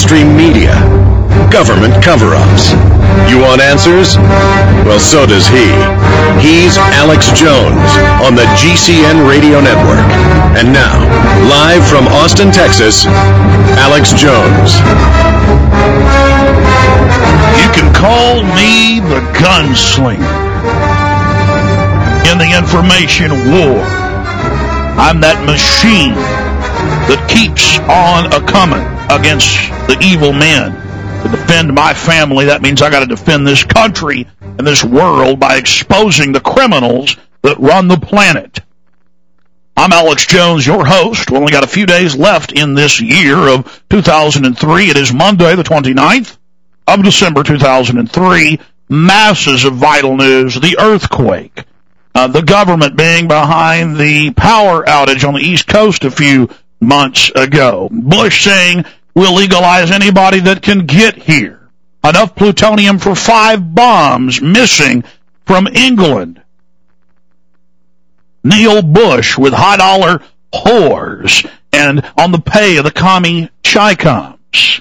mainstream media, government cover-ups. You want answers? Well, so does he. He's Alex Jones on the GCN Radio Network. And now, live from Austin, Texas, Alex Jones. You can call me the gunslinger in the information war. I'm that machine that keeps on a-coming against the evil men. To defend my family, that means I got to defend this country and this world by exposing the criminals that run the planet. I'm Alex Jones, your host. We only got a few days left in this year of 2003. It is Monday, the 29th of December, 2003. Masses of vital news. The earthquake. The government being behind the power outage on the East Coast a few months ago. Bush saying we'll legalize anybody that can get here. Enough plutonium for 5 bombs missing from England. Neil Bush with high-dollar whores and on the pay of the commie Chi-Coms.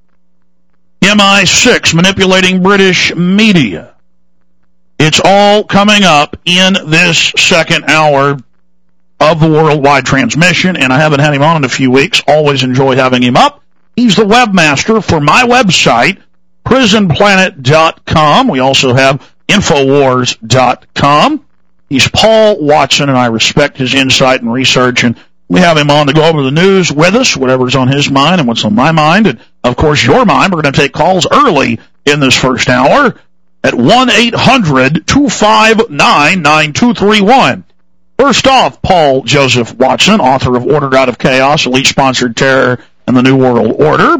MI6 manipulating British media. It's all coming up in this second hour of the worldwide transmission, and I haven't had him on in a few weeks. Always enjoy having him up. He's the webmaster for my website, prisonplanet.com. We also have Infowars.com. He's Paul Watson, and I respect his insight and research, and we have him on to go over the news with us, whatever's on his mind and what's on my mind, and, of course, your mind. We're going to take calls early in this first hour at 1-800-259-9231. First off, Paul Joseph Watson, author of Ordered Out of Chaos, Elite-Sponsored Terror, and the New World Order.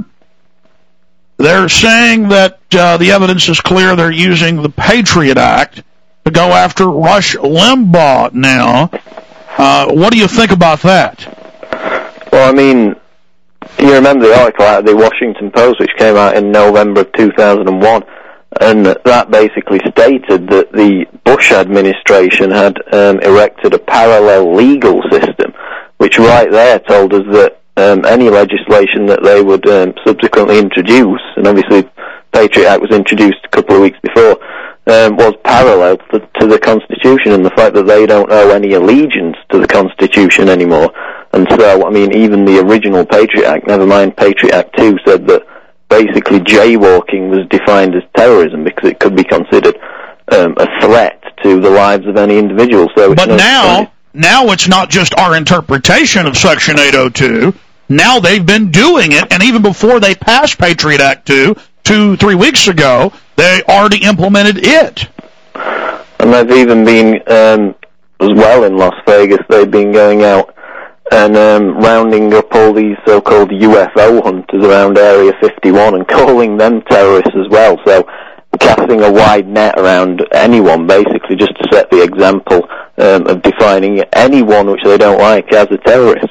They're saying that the evidence is clear they're using the Patriot Act to go after Rush Limbaugh now. What do you think about that? Well, I mean, you remember the article out of the Washington Post, which came out in November of 2001, and that basically stated that the Bush administration had erected a parallel legal system, which right there told us that any legislation that they would subsequently introduce, and obviously the Patriot Act was introduced a couple of weeks before, was parallel to the Constitution, and the fact that they don't owe any allegiance to the Constitution anymore. And so, I mean, even the original Patriot Act, never mind Patriot Act 2, said that basically jaywalking was defined as terrorism because it could be considered a threat to the lives of any individual. So but now it's not just our interpretation of Section 802. Now they've been doing it, and even before they passed Patriot Act 2-3 weeks ago, they already implemented it. And they've even been, as well in Las Vegas, they've been going out and rounding up all these so-called UFO hunters around Area 51 and calling them terrorists as well. So casting a wide net around anyone, basically, just to set the example of defining anyone which they don't like as a terrorist.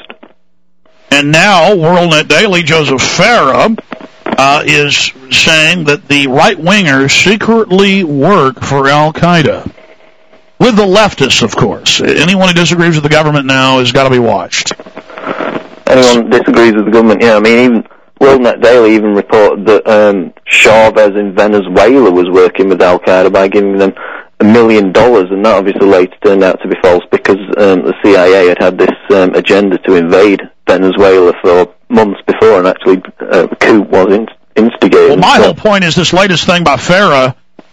And now, WorldNet Daily, Joseph Farah is saying that the right-wingers secretly work for Al-Qaeda. With the leftists, of course. Anyone who disagrees with the government now has got to be watched. Anyone who disagrees with the government, yeah. I mean, even WorldNet Daily even reported that Chavez in Venezuela was working with Al-Qaeda by giving them $1 million, and that obviously later turned out to be false because the CIA had this agenda to invade Venezuela for months before, and actually the coup was instigated. Well, my whole point is this latest thing by Farah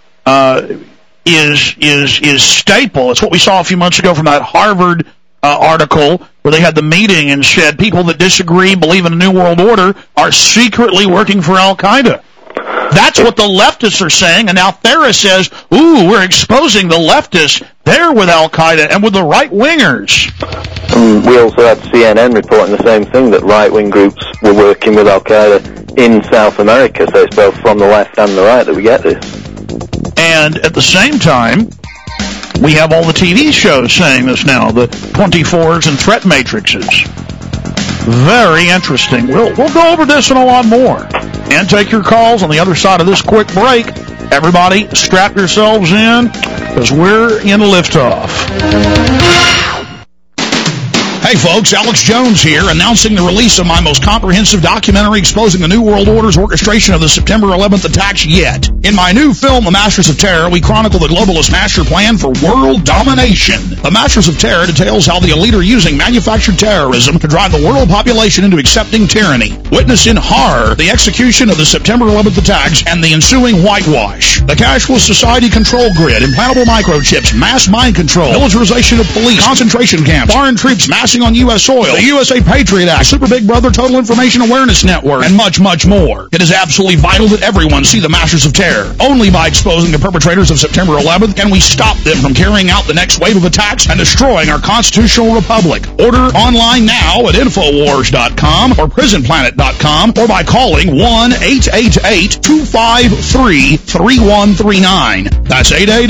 is staple. It's what we saw a few months ago from that Harvard article where they had the meeting and said people that disagree, believe in a new world order, are secretly working for Al-Qaeda. That's what the leftists are saying, and now Farah says, ooh, we're exposing the leftists. They're with Al-Qaeda and with the right-wingers. We also had CNN reporting the same thing, that right-wing groups were working with Al-Qaeda in South America, so it's both from the left and the right that we get this. And at the same time, we have all the TV shows saying this now, the 24s and threat matrices. Very interesting. We'll go over this and a lot more. And take your calls on the other side of this quick break. Everybody, strap yourselves in, because we're in liftoff. Hey folks, Alex Jones here, announcing the release of my most comprehensive documentary exposing the New World Order's orchestration of the September 11th attacks yet. In my new film, The Masters of Terror, we chronicle the globalist master plan for world domination. The Masters of Terror details how the elite are using manufactured terrorism to drive the world population into accepting tyranny. Witness in horror the execution of the September 11th attacks and the ensuing whitewash. The cashless society control grid, implantable microchips, mass mind control, militarization of police, concentration camps, foreign troops massing on U.S. soil, the USA Patriot Act, Super Big Brother Total Information Awareness Network, and much, much more. It is absolutely vital that everyone see the Masters of Terror. Only by exposing the perpetrators of September 11th can we stop them from carrying out the next wave of attacks and destroying our constitutional republic. Order online now at Infowars.com or PrisonPlanet.com or by calling 1-888-253-3139. That's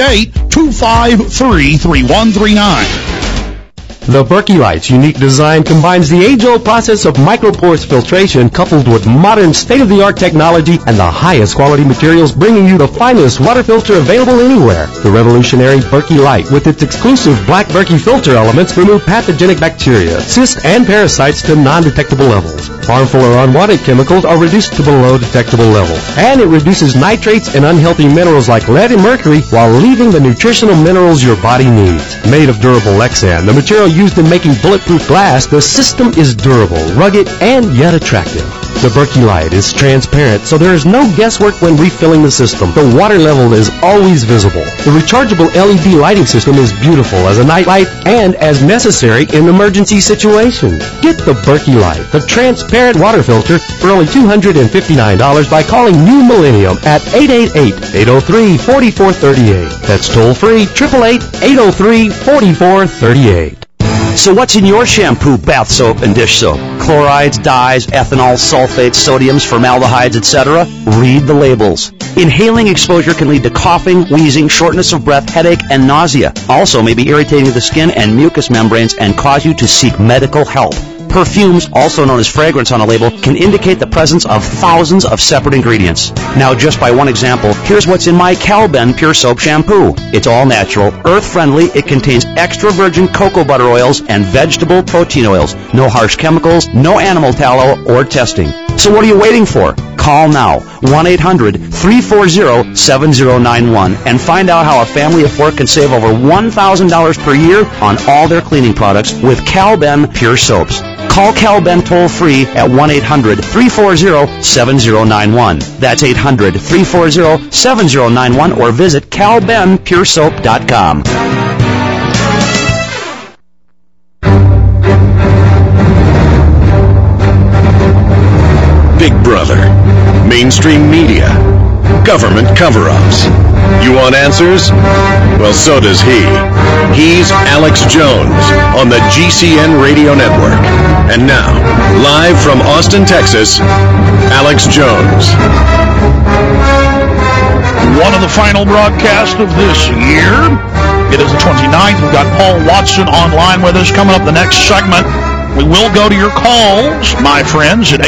888-253-3139. The Berkey Light's unique design combines the age-old process of micropores filtration coupled with modern state-of-the-art technology and the highest quality materials, bringing you the finest water filter available anywhere. The revolutionary Berkey Light, with its exclusive black Berkey filter elements, remove pathogenic bacteria, cysts, and parasites to non-detectable levels. Harmful or unwanted chemicals are reduced to below detectable level. And it reduces nitrates and unhealthy minerals like lead and mercury while leaving the nutritional minerals your body needs. Made of durable Lexan, the material used in making bulletproof glass, the system is durable, rugged, and yet attractive. The Berkey Light is transparent, so there is no guesswork when refilling the system. The water level is always visible. The rechargeable LED lighting system is beautiful as a night light and as necessary in emergency situations. Get the Berkey Light, the transparent water filter, for only $259 by calling New Millennium at 888-803-4438. That's toll-free, 888-803-4438. So what's in your shampoo, bath soap, and dish soap? Chlorides, dyes, ethanol, sulfates, sodiums, formaldehydes, etc.? Read the labels. Inhaling exposure can lead to coughing, wheezing, shortness of breath, headache, and nausea. Also may be irritating to the skin and mucous membranes and cause you to seek medical help. Perfumes, also known as fragrance on a label, can indicate the presence of thousands of separate ingredients. Now, just by one example, here's what's in my Calben Pure Soap Shampoo. It's all natural, earth-friendly, it contains extra virgin cocoa butter oils and vegetable protein oils. No harsh chemicals, no animal tallow or testing. So what are you waiting for? Call now, 1-800-340-7091, and find out how a family of four can save over $1,000 per year on all their cleaning products with Calben Pure Soaps. Call Calben toll-free at 1-800-340-7091. That's 800-340-7091, or visit calbenpuresoap.com. Big Brother, mainstream media, government cover-ups. You want answers? Well, so does he. He's Alex Jones on the GCN Radio Network. And now, live from Austin, Texas, Alex Jones. One of the final broadcasts of this year. It is the 29th. We've got Paul Watson online with us. Coming up the next segment, we will go to your calls, my friends, at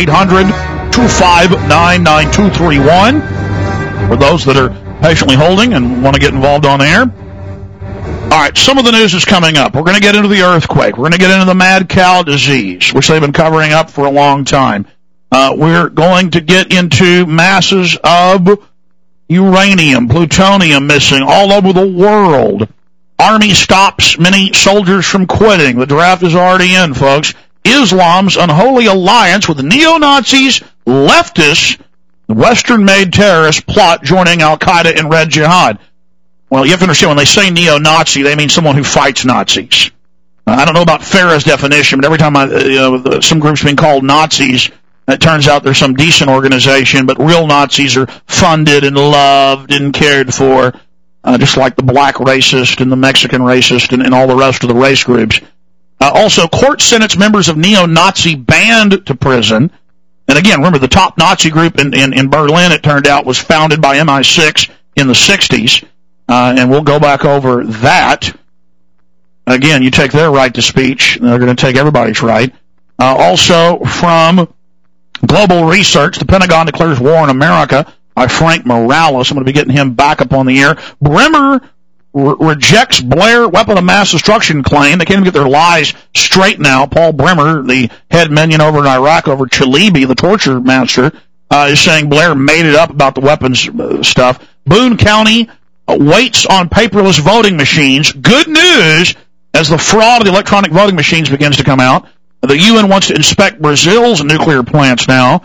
800-259-9231. For those that are patiently holding and want to get involved on air. All right, some of the news is coming up. We're going to get into the earthquake. We're going to get into the mad cow disease, which they've been covering up for a long time. We're going to get into masses of uranium, plutonium missing all over the world. Army stops many soldiers from quitting. The draft is already in, folks. Islam's unholy alliance with neo-Nazis, leftists, Western-made terrorists plot joining Al-Qaeda in Red Jihad. Well, you have to understand, when they say neo-Nazi, they mean someone who fights Nazis. I don't know about Farah's definition, but every time some group's being called Nazis, it turns out there's some decent organization, but real Nazis are funded and loved and cared for, just like the black racist and the Mexican racist and all the rest of the race groups. Also, court sentenced members of neo-Nazi banned to prison. And again, remember, the top Nazi group in Berlin, it turned out, was founded by MI6 in the 60s. And we'll go back over that. Again, you take their right to speech, they're going to take everybody's right. Also, from Global Research, the Pentagon declares war on America by Frank Morales. I'm going to be getting him back up on the air. Bremer rejects Blair weapon of mass destruction claim. They can't even get their lies straight now. Paul Bremer, the head minion over in Iraq over Chalibi, the torture master, is saying Blair made it up about the weapons stuff. Boone County waits on paperless voting machines. Good news as the fraud of the electronic voting machines begins to come out. The UN wants to inspect Brazil's nuclear plants now.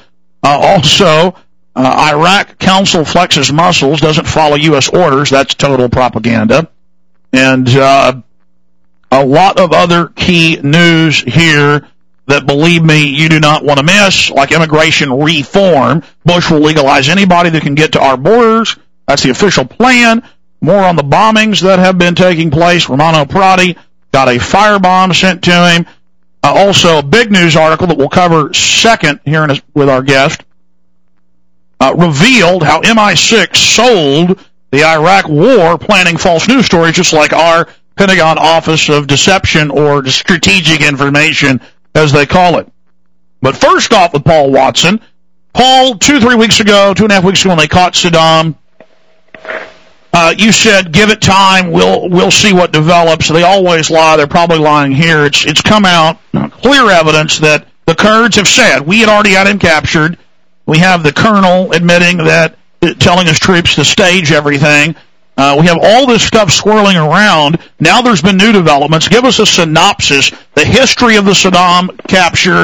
Iraq Council flexes muscles, doesn't follow U.S. orders. That's total propaganda. And a lot of other key news here that, believe me, you do not want to miss, like immigration reform. Bush will legalize anybody that can get to our borders. That's the official plan. More on the bombings that have been taking place. Romano Prati got a firebomb sent to him. Also, a big news article that we'll cover second here with our guest. Revealed how MI6 sold the Iraq war planning false news stories, just like our Pentagon Office of Deception or Strategic Information, as they call it. But first off with Paul Watson. Paul, 2.5 weeks ago, when they caught Saddam, you said, give it time, we'll see what develops. They always lie. They're probably lying here. It's come out, clear evidence that the Kurds have said, we had already had him captured. We have the colonel admitting that, telling his troops to stage everything. We have all this stuff swirling around. Now there's been new developments. Give us a synopsis, the history of the Saddam capture,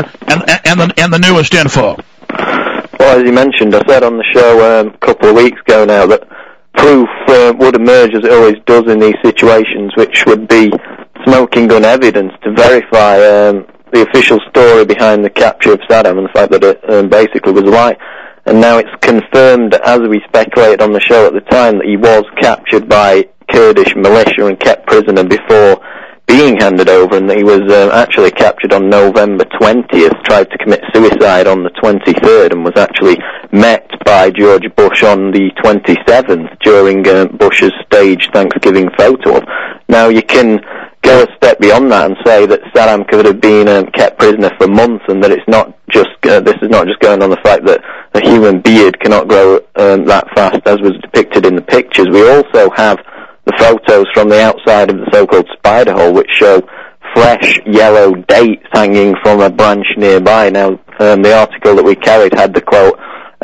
and the newest info. Well, as you mentioned, I said on the show a couple of weeks ago now that proof would emerge, as it always does in these situations, which would be smoking gun evidence to verify the official story behind the capture of Saddam and the fact that it basically was a lie. And now it's confirmed, as we speculated on the show at the time, that he was captured by Kurdish militia and kept prisoner before being handed over, and that he was actually captured on November 20th, tried to commit suicide on the 23rd, and was actually met by George Bush on the 27th during Bush's staged Thanksgiving photo. Now you can go a step beyond that and say that Saddam could have been kept prisoner for months, and that it's not just this is not just going on the fact that a human beard cannot grow that fast, as was depicted in the pictures. We also have the photos from the outside of the so-called spider hole, which show fresh yellow dates hanging from a branch nearby. Now, the article that we carried had the quote,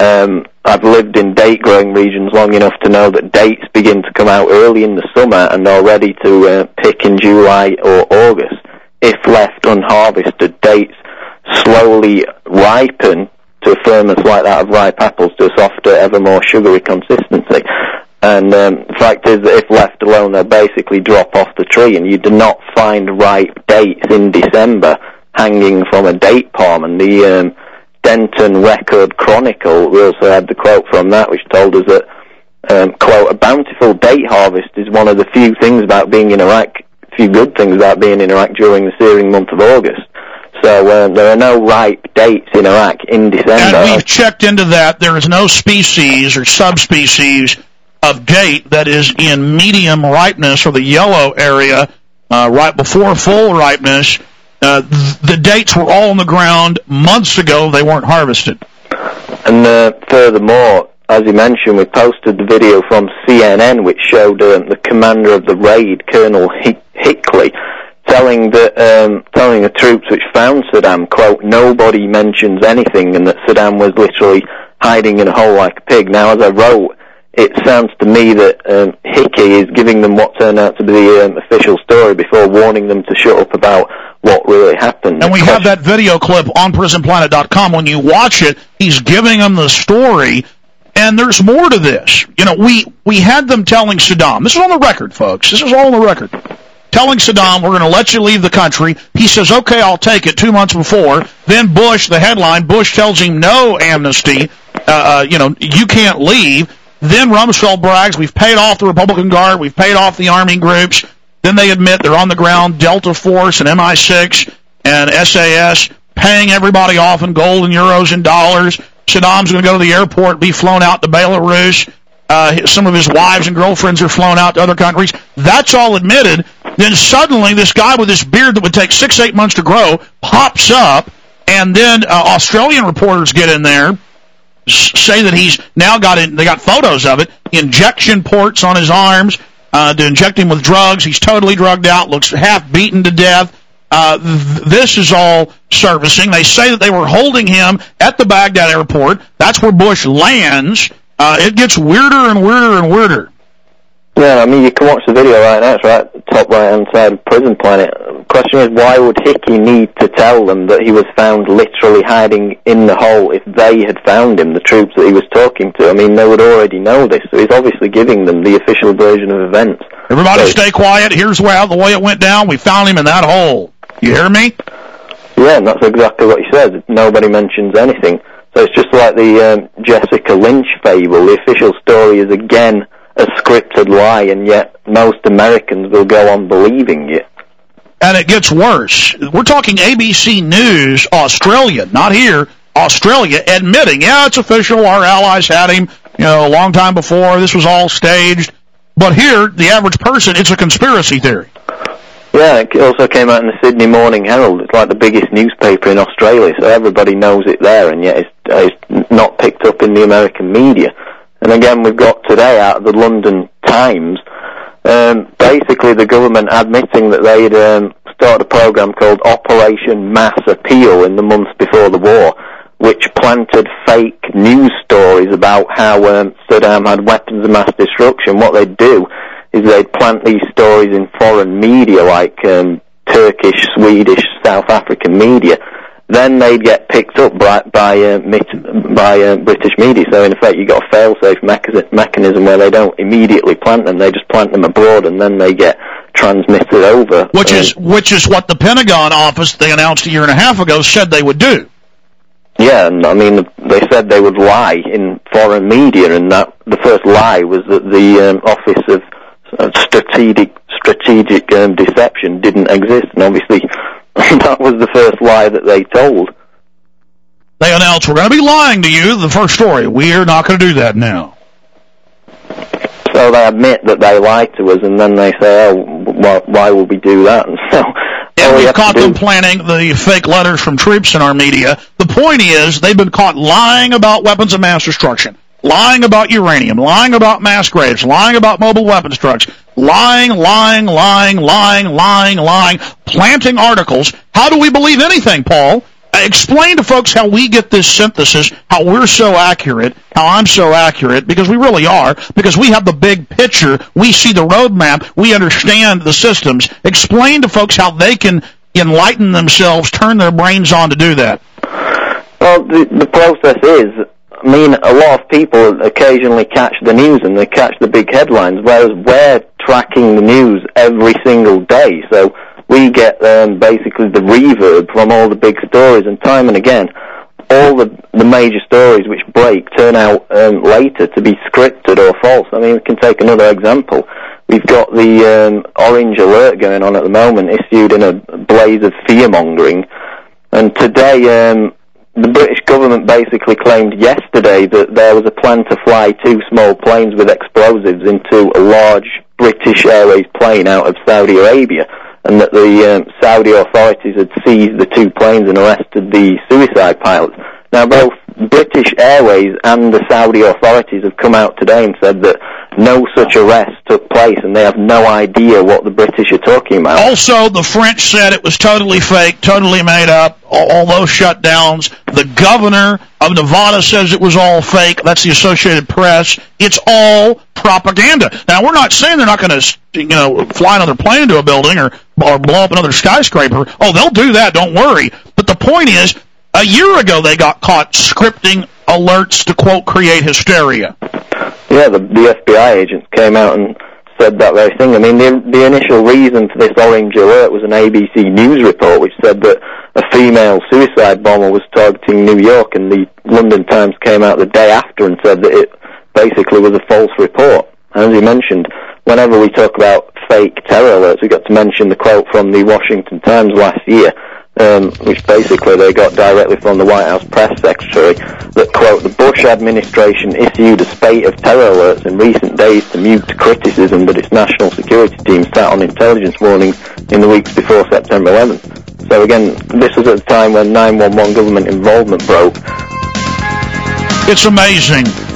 I've lived in date-growing regions long enough to know that dates begin to come out early in the summer and are ready to pick in July or August. If left unharvested, dates slowly ripen to a firmness like that of ripe apples to a softer, ever more sugary consistency. And the fact is that if left alone, they'll basically drop off the tree, and you do not find ripe dates in December hanging from a date palm. And the Denton Record Chronicle, we also had the quote from that, which told us that, quote, a bountiful date harvest is one of the few things about being in Iraq, few good things about being in Iraq during the searing month of August. So there are no ripe dates in Iraq in December. And we've checked into that. There is no species or subspecies of date that is in medium ripeness, or the yellow area, right before full ripeness. The dates were all on the ground months ago. They weren't harvested. And furthermore, as you mentioned, we posted the video from CNN, which showed the commander of the raid, Colonel Hickley, telling the troops which found Saddam, quote, nobody mentions anything, and that Saddam was literally hiding in a hole like a pig. Now, as I wrote, it sounds to me that Hickey is giving them what turned out to be the official story before warning them to shut up about what really happened. And we have that video clip on PrisonPlanet.com. When you watch it, he's giving them the story, and there's more to this. You know, we had them telling Saddam, this is on the record, folks, this is all on the record, telling Saddam, we're going to let you leave the country. He says, okay, I'll take it, 2 months before. Then Bush, the headline, Bush tells him no amnesty, you can't leave. Then Rumsfeld brags, we've paid off the Republican Guard, we've paid off the Army groups. Then they admit they're on the ground, Delta Force and MI6 and SAS, paying everybody off in gold and euros and dollars. Saddam's going to go to the airport, be flown out to Belarus. Some of his wives and girlfriends are flown out to other countries. That's all admitted. Then suddenly this guy with this beard that would take 6-8 months to grow pops up, and then Australian reporters get in there, say that he's now got they got photos of it, injection ports on his arms, to inject him with drugs. He's totally drugged out, looks half beaten to death. This is all surfacing. They say that they were holding him at the Baghdad airport. That's where Bush lands. It gets weirder and weirder and weirder. Yeah, I mean, you can watch the video right now. It's right at the top right-hand side of Prison Planet. The question is, why would Hickey need to tell them that he was found literally hiding in the hole if they had found him, the troops that he was talking to? I mean, they would already know this, so he's obviously giving them the official version of events. Everybody stay quiet. Here's the way it went down. We found him in that hole. You hear me? Yeah, and that's exactly what he said. Nobody mentions anything. So it's just like the Jessica Lynch fable. The official story is, again, a scripted lie, and yet most Americans will go on believing it. And it gets worse. We're talking ABC News, Australia, not here, Australia, admitting, yeah, it's official, our allies had him, a long time before, this was all staged. But here, the average person, it's a conspiracy theory. Yeah, it also came out in the Sydney Morning Herald. It's like the biggest newspaper in Australia, so everybody knows it there, and yet it's not picked up in the American media. And again, we've got today out of the London Times, basically the government admitting that they'd started a program called Operation Mass Appeal in the months before the war, which planted fake news stories about how Saddam had weapons of mass destruction. What they'd do is they'd plant these stories in foreign media like Turkish, Swedish, South African media. Then they'd get picked up by British media. So in effect, you got a fail-safe mechanism where they don't immediately plant them; they just plant them abroad, and then they get transmitted over. Which is what the Pentagon office they announced a year and a half ago said they would do. Yeah, and I mean they said they would lie in foreign media, and that the first lie was that the Office of Strategic Deception didn't exist, and obviously. That was the first lie that they told. They announced, we're going to be lying to you, the first story. We're not going to do that now. So they admit that they lied to us, and then they say, why would we do that? And so, and we've caught them planting the fake letters from troops in our media. The point is, they've been caught lying about weapons of mass destruction, lying about uranium, lying about mass graves, lying about mobile weapons trucks, lying, planting articles. How do we believe anything, Paul? Explain to folks how we get this synthesis, how we're so accurate, how I'm so accurate, because we really are, because we have the big picture, we see the roadmap, we understand the systems. Explain to folks how they can enlighten themselves, turn their brains on to do that. Well, the process is, I mean, a lot of people occasionally catch the news and they catch the big headlines, whereas we're tracking the news every single day. So we get basically the reverb from all the big stories, and time and again, all the major stories which break turn out later to be scripted or false. I mean, we can take another example. We've got the orange alert going on at the moment, issued in a blaze of fear-mongering, and today the British government basically claimed yesterday that there was a plan to fly 2 small planes with explosives into a large British Airways plane out of Saudi Arabia, and that the Saudi authorities had seized the 2 planes and arrested the suicide pilots. Now, both British Airways and the Saudi authorities have come out today and said that no such arrest took place, and they have no idea what the British are talking about. Also, the French said it was totally fake, totally made up, all those shutdowns. The governor of Nevada says it was all fake. That's the Associated Press. It's all propaganda. Now, we're not saying they're not going to, fly another plane into a building or blow up another skyscraper. Oh, they'll do that, don't worry. But the point is, a year ago they got caught scripting alerts to, quote, create hysteria. Yeah, the FBI agents came out and said that very thing. I mean, the initial reason for this orange alert was an ABC News report which said that a female suicide bomber was targeting New York, and the London Times came out the day after and said that it basically was a false report. And as you mentioned, whenever we talk about fake terror alerts, we got to mention the quote from the Washington Times last year, which basically they got directly from the White House press secretary, that, quote, the Bush administration issued a spate of terror alerts in recent days to mute criticism that its national security team sat on intelligence warnings in the weeks before September 11th. So again, this was at the time when 911 government involvement broke. It's amazing.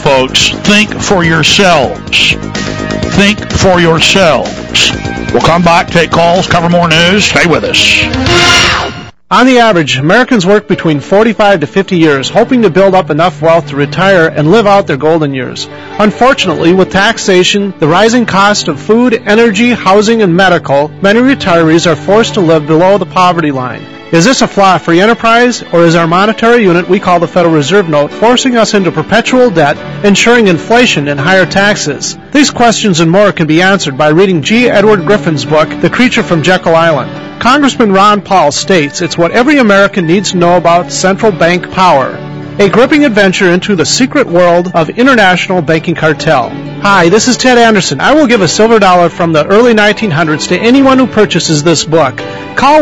folks, think for yourselves. Think for yourselves. We'll come back, take calls, cover more news. Stay with us. On the average, Americans work between 45 to 50 years, hoping to build up enough wealth to retire and live out their golden years. Unfortunately, with taxation, the rising cost of food, energy, housing, and medical, many retirees are forced to live below the poverty line. Is this a flaw free enterprise, or is our monetary unit we call the Federal Reserve Note forcing us into perpetual debt, ensuring inflation and higher taxes? These questions and more can be answered by reading G. Edward Griffin's book, The Creature from Jekyll Island. Congressman Ron Paul states it's what every American needs to know about central bank power. A gripping adventure into the secret world of international banking cartel. Hi, this is Ted Anderson. I will give a silver dollar from the early 1900s to anyone who purchases this book. Call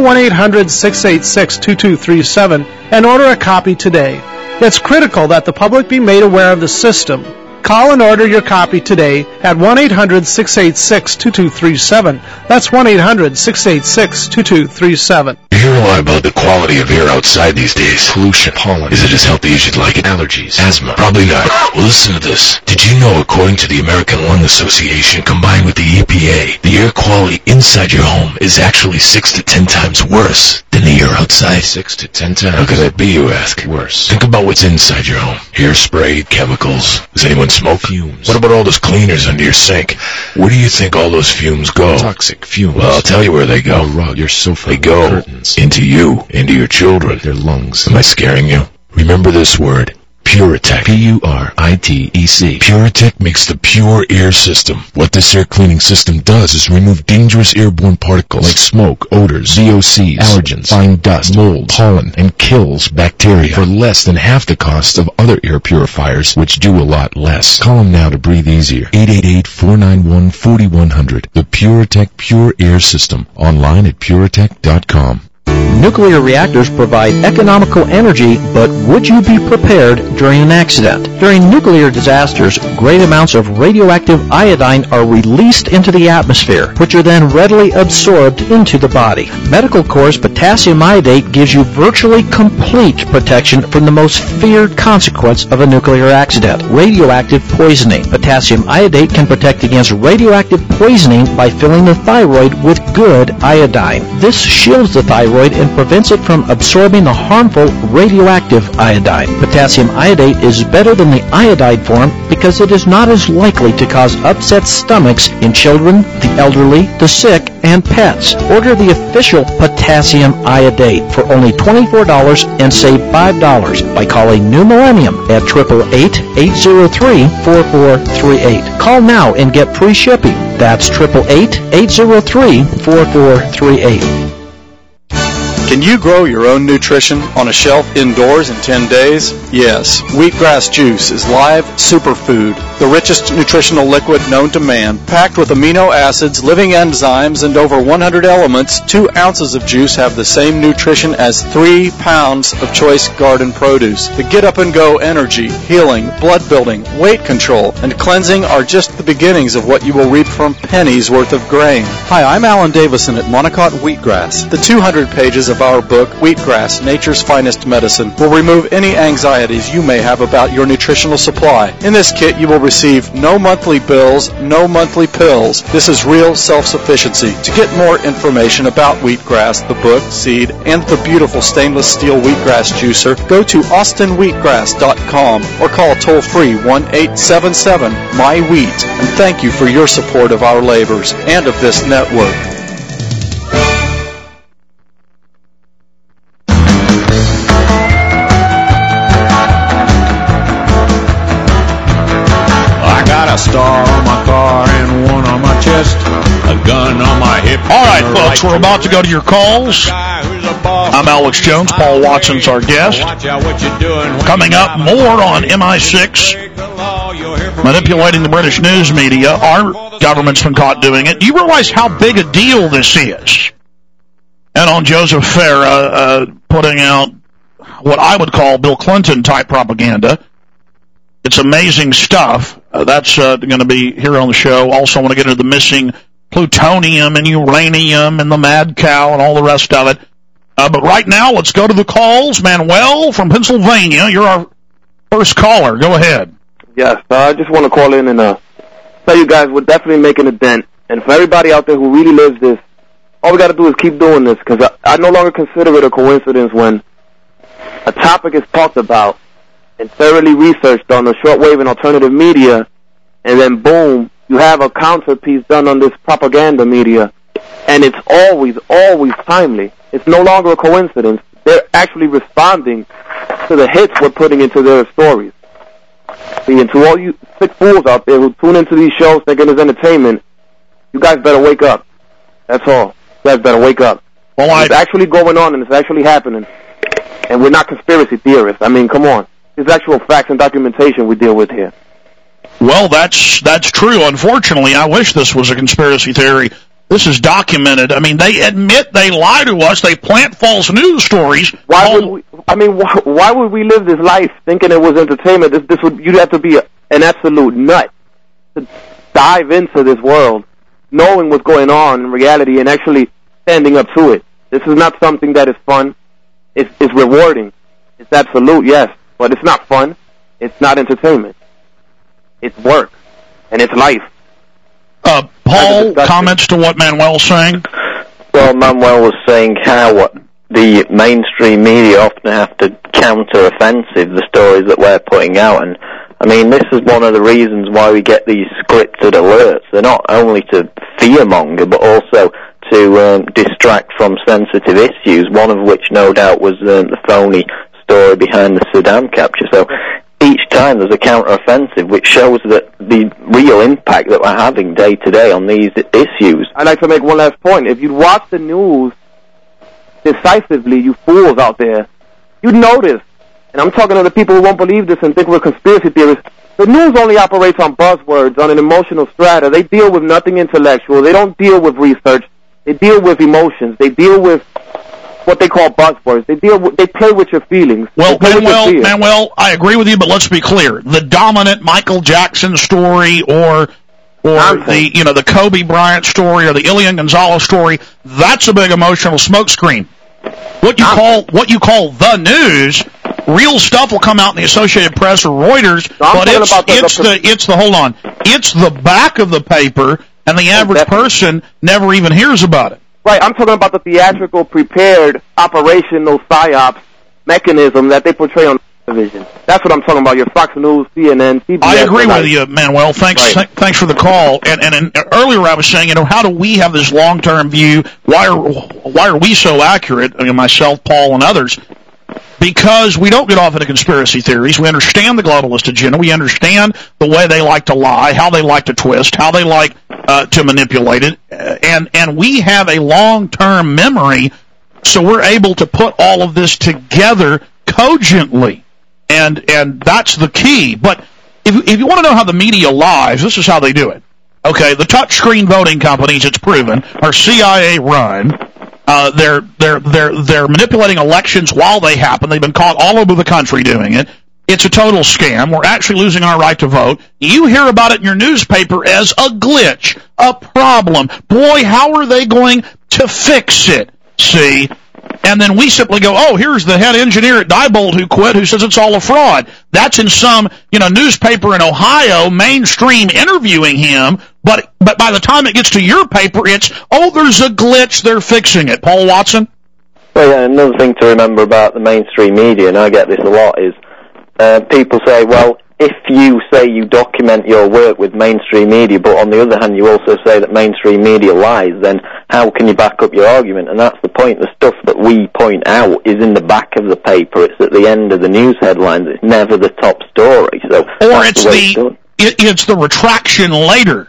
1-800-686-2237 and order a copy today. It's critical that the public be made aware of the system. Call and order your copy today at 1-800-686-2237. That's 1-800-686-2237. You hear a lot about the quality of air outside these days. Pollution, pollen. Is it as healthy as you'd like it? Allergies, asthma. Probably not. Well, listen to this. Did you know, according to the American Lung Association, combined with the EPA, the air quality inside your home is actually 6 to 10 times worse than the air outside? 6 to 10 times? How could that be, you ask? Worse. Think about what's inside your home. Hairspray, chemicals. Does anyone smoke? Fumes. What about all those cleaners under your sink? Where do you think all those fumes go? Toxic fumes. Well, I'll tell you where they go. Your rug, your sofa, they go curtains. Into you, into your children, their lungs. Am I scaring you? Remember this word. Puritech. P-U-R-I-T-E-C. Puritech makes the pure air system. What this air cleaning system does is remove dangerous airborne particles like smoke, odors, VOCs, allergens, fine dust, mold, pollen, and kills bacteria for less than half the cost of other air purifiers, which do a lot less. Call them now to breathe easier. 888-491-4100. The Puritech Pure Air System. Online at puritech.com. Nuclear reactors provide economical energy, but would you be prepared during an accident? During nuclear disasters, great amounts of radioactive iodine are released into the atmosphere, which are then readily absorbed into the body. Medical Corps' potassium iodate gives you virtually complete protection from the most feared consequence of a nuclear accident, radioactive poisoning. Potassium iodate can protect against radioactive poisoning by filling the thyroid with good iodine. This shields the thyroid and prevents it from absorbing the harmful radioactive iodine. Potassium iodate is better than the iodide form because it is not as likely to cause upset stomachs in children, the elderly, the sick, and pets. Order the official potassium iodate for only $24 and save $5 by calling New Millennium at 888-803-4438. Call now and get free shipping. That's 888-803-4438. Can you grow your own nutrition on a shelf indoors in 10 days? Yes. Wheatgrass juice is live superfood, the richest nutritional liquid known to man. Packed with amino acids, living enzymes, and over 100 elements, 2 ounces of juice have the same nutrition as 3 pounds of choice garden produce. The get-up-and-go energy, healing, blood building, weight control, and cleansing are just the beginnings of what you will reap from pennies worth of grain. Hi, I'm Alan Davison at Monocot Wheatgrass. The 200 pages of our book, Wheatgrass, Nature's Finest Medicine, will remove any anxieties you may have about your nutritional supply. In this kit, you will receive no monthly bills, no monthly pills. This is real self-sufficiency. To get more information about Wheatgrass, the book, seed, and the beautiful stainless steel wheatgrass juicer, go to austinwheatgrass.com or call toll-free 1-877-MY-WHEAT. And thank you for your support of our labors and of this network. A star on my car and one on my chest, a gun on my hip. All right, folks, we're about to go to your calls. I'm Alex Jones. Paul Watson's our guest. Coming up, more on MI6, manipulating the British news media. Our government's been caught doing it. Do you realize how big a deal this is? And on Joseph Farah putting out what I would call Bill Clinton-type propaganda. It's amazing stuff. That's going to be here on the show. Also want to get into the missing plutonium and uranium and the mad cow and all the rest of it. But right now, let's go to the calls. Manuel from Pennsylvania, you're our first caller. Go ahead. Yes, I just want to call in and tell you guys we're definitely making a dent. And for everybody out there who really lives this, all we got to do is keep doing this, because I no longer consider it a coincidence when a topic is talked about and thoroughly researched on the shortwave and alternative media, and then boom, you have a counterpiece done on this propaganda media, and it's always, always timely. It's no longer a coincidence. They're actually responding to the hits we're putting into their stories. See, and to all you sick fools out there who tune into these shows thinking it's entertainment, you guys better wake up. That's all. You guys better wake up. Well, it's actually going on, and it's actually happening. And we're not conspiracy theorists. I mean, come on. It's actual facts and documentation we deal with here. Well, that's true. Unfortunately, I wish this was a conspiracy theory. This is documented. I mean, they admit they lie to us. They plant false news stories. Why would we live this life thinking it was entertainment? You'd have to be an absolute nut to dive into this world, knowing what's going on in reality and actually standing up to it. This is not something that is fun. It's rewarding. It's absolute, yes, but it's not fun. It's not entertainment. It's work, and it's life. Paul, comments to what Manuel's saying? Well, Manuel was saying how the mainstream media often have to counter-offensive the stories that we're putting out, and I mean, this is one of the reasons why we get these scripted alerts. They're not only to fearmonger, but also to distract from sensitive issues, one of which no doubt was the phony story behind the Saddam capture. So each time there's a counter-offensive, which shows that the real impact that we're having day to day on these issues. I'd like to make one last point. If you'd watch the news decisively, you fools out there, you'd notice, and I'm talking to the people who won't believe this and think we're conspiracy theorists, the news only operates on buzzwords, on an emotional strata. They deal with nothing intellectual. They don't deal with research. They deal with emotions. They deal with what they call buzzwords. They play with your feelings. Well, Manuel, I agree with you, but let's be clear. The dominant Michael Jackson story or the Kobe Bryant story or the Elian Gonzalez story, that's a big emotional smokescreen. What you call the news, real stuff will come out in the Associated Press or Reuters, but it's the back of the paper, and the average person never even hears about it. Right, I'm talking about the theatrical, prepared, operational PSYOPs mechanism that they portray on television. That's what I'm talking about, your Fox News, CNN, CBS. I agree with you, Manuel. Thanks for the call. And earlier I was saying, how do we have this long-term view? Why are we so accurate, myself, Paul, and others? Because we don't get off into conspiracy theories. We understand the globalist agenda. We understand the way they like to lie, how they like to twist, how they like to manipulate it. And we have a long-term memory, so we're able to put all of this together cogently. And that's the key. But if you want to know how the media lies, this is how they do it. Okay, the touchscreen voting companies, it's proven, are CIA-run. They're manipulating elections while they happen. They've been caught all over the country doing it. It's a total scam. We're actually losing our right to vote. You hear about it in your newspaper as a glitch, a problem. Boy, how are they going to fix it? See? And then we simply go, oh, here's the head engineer at Diebold who quit, who says it's all a fraud. That's in some, newspaper in Ohio, mainstream interviewing him. But by the time it gets to your paper, it's, oh, there's a glitch, they're fixing it. Paul Watson? Well, yeah, another thing to remember about the mainstream media, and I get this a lot, is people say, well, if you say you document your work with mainstream media, but on the other hand you also say that mainstream media lies, then how can you back up your argument? And that's the point. The stuff that we point out is in the back of the paper. It's at the end of the news headlines. It's never the top story. So, or it's the retraction later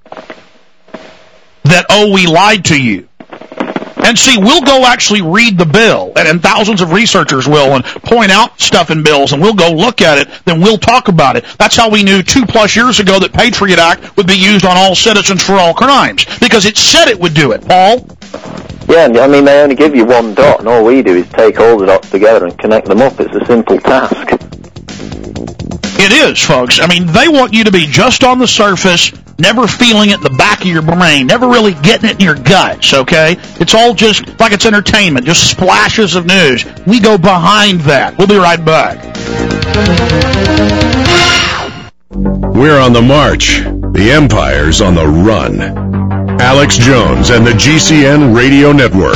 that, oh, we lied to you. And see, we'll go actually read the bill, and thousands of researchers will, and point out stuff in bills, and we'll go look at it, then we'll talk about it. That's how we knew 2+ years ago that Patriot Act would be used on all citizens for all crimes, because it said it would do it. Paul? Yeah, I mean, they only give you one dot, and all we do is take all the dots together and connect them up. It's a simple task. It is, folks. I mean, they want you to be just on the surface, never feeling it in the back of your brain, never really getting it in your guts, okay? It's all just like it's entertainment, just splashes of news. We go behind that. We'll be right back. We're on the march. The Empire's on the run. Alex Jones and the GCN Radio Network.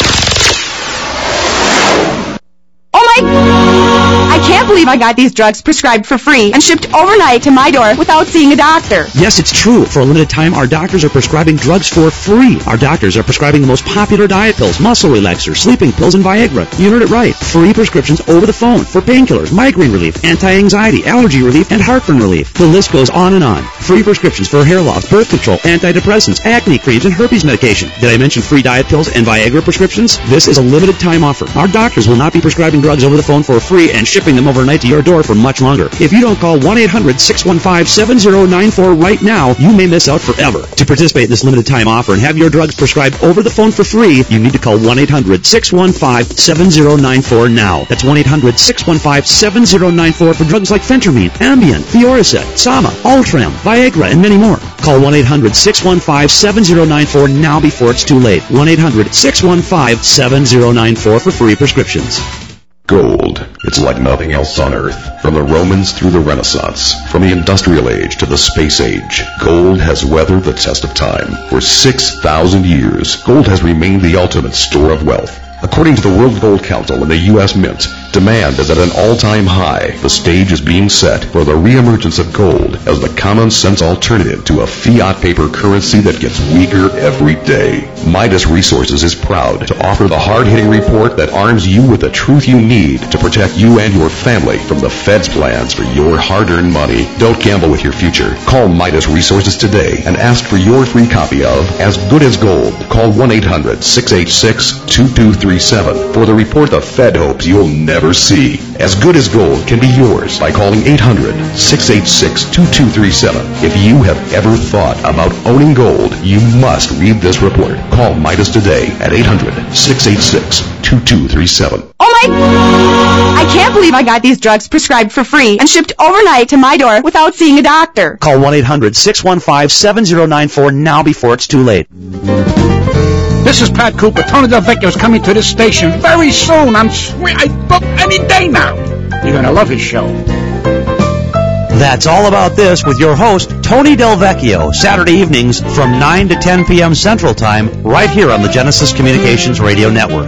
I can't believe I got these drugs prescribed for free and shipped overnight to my door without seeing a doctor. Yes, it's true. For a limited time, our doctors are prescribing drugs for free. Our doctors are prescribing the most popular diet pills, muscle relaxers, sleeping pills, and Viagra. You heard it right. Free prescriptions over the phone for painkillers, migraine relief, anti-anxiety, allergy relief, and heartburn relief. The list goes on and on. Free prescriptions for hair loss, birth control, antidepressants, acne creams, and herpes medication. Did I mention free diet pills and Viagra prescriptions? This is a limited time offer. Our doctors will not be prescribing drugs over the phone for free and shipping them overnight to your door for much longer. If you don't call 1-800-615-7094 right now, you may miss out forever. To participate in this limited time offer and have your drugs prescribed over the phone for free, you need to call 1-800-615-7094 now. That's 1-800-615-7094 for drugs like Phentermine, Ambien, Fioricet, Sama, Ultram, Viagra, and many more. Call 1-800-615-7094 now before it's too late. 1-800-615-7094 for free prescriptions. Gold. It's like nothing else on Earth. From the Romans through the Renaissance, from the Industrial Age to the Space Age, gold has weathered the test of time. For 6,000 years, gold has remained the ultimate store of wealth. According to the World Gold Council and the U.S. Mint, demand is at an all-time high. The stage is being set for the reemergence of gold as the common-sense alternative to a fiat paper currency that gets weaker every day. Midas Resources is proud to offer the hard-hitting report that arms you with the truth you need to protect you and your family from the Fed's plans for your hard-earned money. Don't gamble with your future. Call Midas Resources today and ask for your free copy of As Good as Gold. Call 1-800-686-2237 for the report the Fed hopes you'll never see. As Good as Gold can be yours by calling 800-686-2237. If you have ever thought about owning gold, you must read this report. Call Midas today at 800-686-2237. I can't believe I got these drugs prescribed for free and shipped overnight to my door without seeing a doctor. Call 1-800-615-7094 now before it's too late. This is Pat Cooper. Tony Del Vecchio is coming to this station very soon. I book any day now. You're going to love his show. That's all about this with your host, Tony Del Vecchio, Saturday evenings from 9 to 10 p.m. Central Time, right here on the Genesis Communications Radio Network.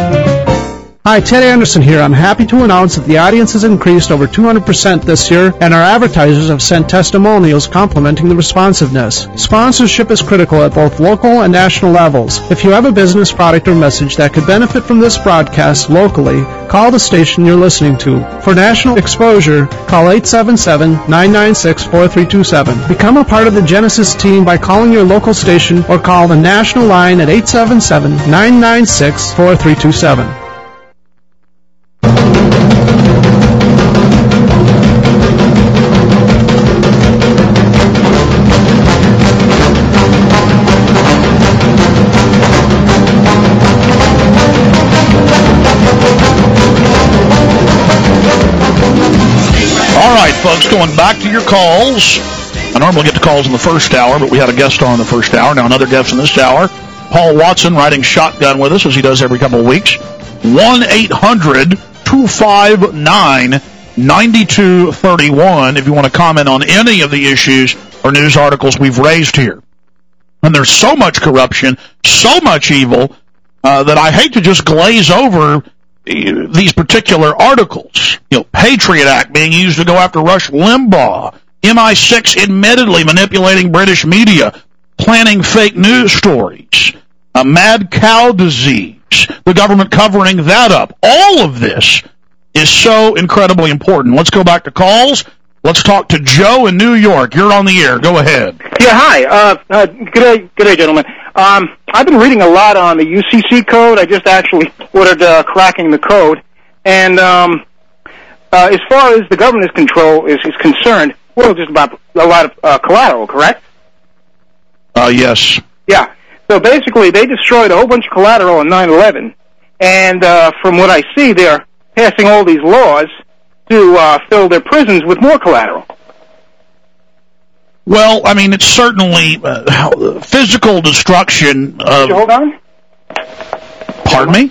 Hi, Ted Anderson here. I'm happy to announce that the audience has increased over 200% this year, and our advertisers have sent testimonials complimenting the responsiveness. Sponsorship is critical at both local and national levels. If you have a business, product, or message that could benefit from this broadcast locally, call the station you're listening to. For national exposure, call 877-996-4327. Become a part of the Genesis team by calling your local station or call the national line at 877-996-4327. Folks, going back to your calls. I normally get the calls in the first hour, but we had a guest on in the first hour. Now another guest in this hour. Paul Watson riding shotgun with us, as he does every couple of weeks. 1-800-259-9231 if you want to comment on any of the issues or news articles we've raised here. And there's so much corruption, so much evil, that I hate to just glaze over these particular articles. You know, Patriot Act being used to go after Rush Limbaugh, MI6 admittedly manipulating British media, planning fake news stories, mad cow disease, the government covering that up. All of this is so incredibly important. Let's go back to calls. Let's talk to Joe in New York. You're on the air. Go ahead. Yeah, hi. Good day, gentlemen. I've been reading a lot on the UCC code. I just actually ordered Cracking the Code. And as far as the government is concerned, we're just about a lot of collateral, correct? Yes. Yeah. So basically, they destroyed a whole bunch of collateral on 9/11. And from what I see, they're passing all these laws to fill their prisons with more collateral. Well, I mean, it's certainly physical destruction of... Hold on. Pardon me?